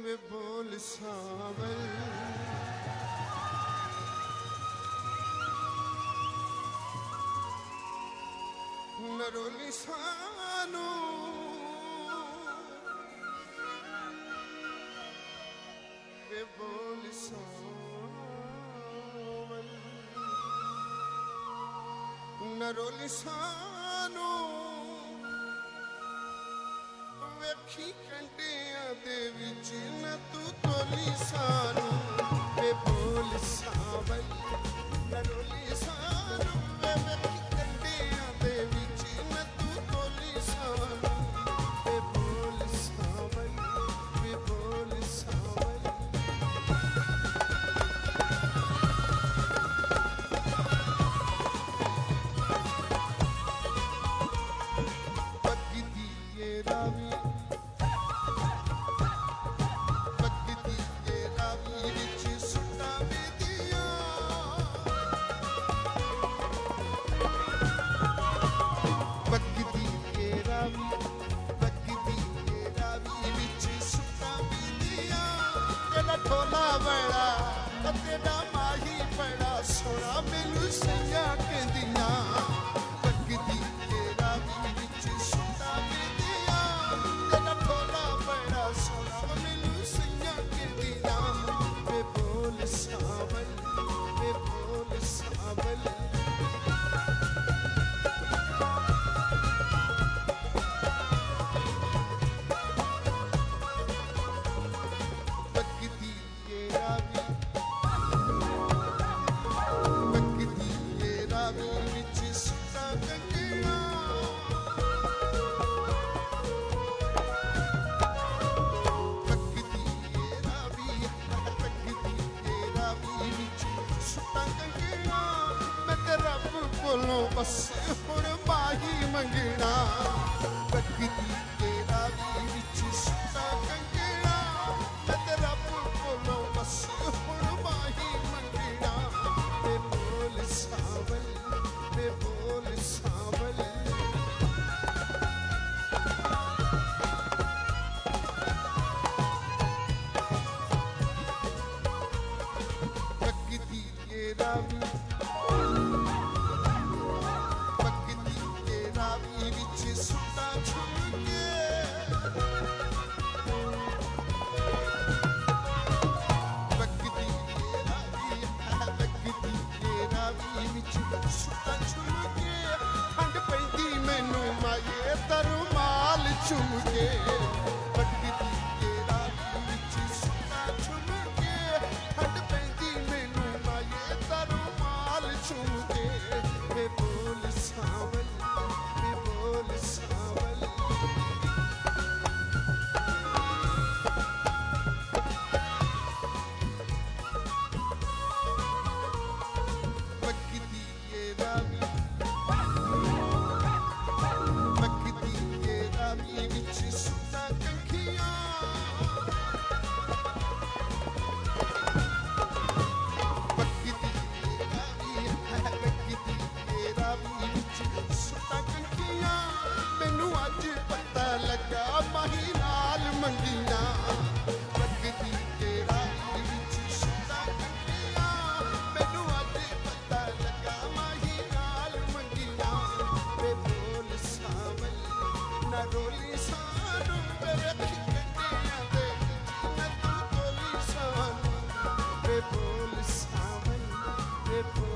वे बोल सावल नरोली सानू वे बोल सावल नरोली सानू वेखी कंडियां दे विच न तू तोली सानू वे बोल सावल नरोली सानू वे वेखी कंडियां दे विच न तू तोली सानू वे बोल सावल वे बोल सावल पगदी ये रावी ठोला बड़ा तेरा माही बड़ा सोना मैनू सैया कहंदियां पगदी तेरा विच सुता बेदिया तेरा ठोला बड़ा सोना मैनू सैया कहंदियां वे बोल सावल वे बोल सावल बस हुण माही मंगना पगदी तेरा विच सुता कंगना मैं ते रब कोलों बस हुण माही मंगना वे बोल सावल वे बोल सावल पगदी तेरा सुता छुके पगदी तेरा विच सुता छुके ठंड पैंदी मैनू माए तरमाल चुमके पगदी तेरा विच सुता छुके ठंड पैंदी मैनू माए तरमाल चुमके वे बोल सावल वे बोल सावल पगदी ये रावी विच सुता कंखियां पगदी ये रावी विच सुता कंखियां मैनू अज पता लगा माही नाल मंगियां पगदी तेरा विच सुता कंखियां मैनू अज पता लगा माही नाल मंगियां वे बोल सावल नरोली सानू वे वेखी कंडियां दे न तू तोली सानू वे बोल सावल वे बोल